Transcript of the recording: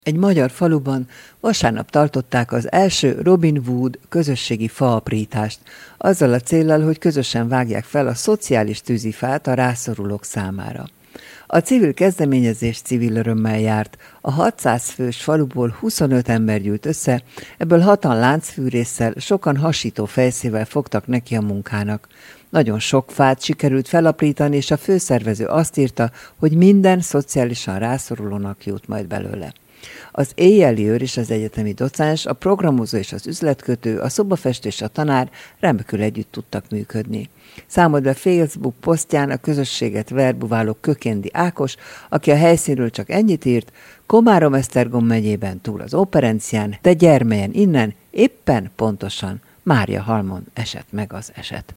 Egy magyar faluban vasárnap tartották az első Robin Wood közösségi faaprítást, azzal a céllal, hogy közösen vágják fel a szociális tűzifát a rászorulók számára. A civil kezdeményezés civil örömmel járt. A 600 fős faluból 25 ember gyűlt össze, ebből 6-an láncfűrésszel, sokan hasító fejszével fogtak neki a munkának. Nagyon sok fát sikerült felaprítani, és a főszervező azt írta, hogy minden szociálisan rászorulónak jut majd belőle. Az éjjeli őr és az egyetemi docens, a programozó és az üzletkötő, a szobafestő és a tanár remekül együtt tudtak működni. Számolt be Facebook posztján a közösséget verbuváló Kökéndi Ákos, aki a helyszínről csak ennyit írt: Komárom-Esztergom megyében túl az Operencián, de Gyermelyen innen éppen pontosan Máriahalmon esett meg az eset.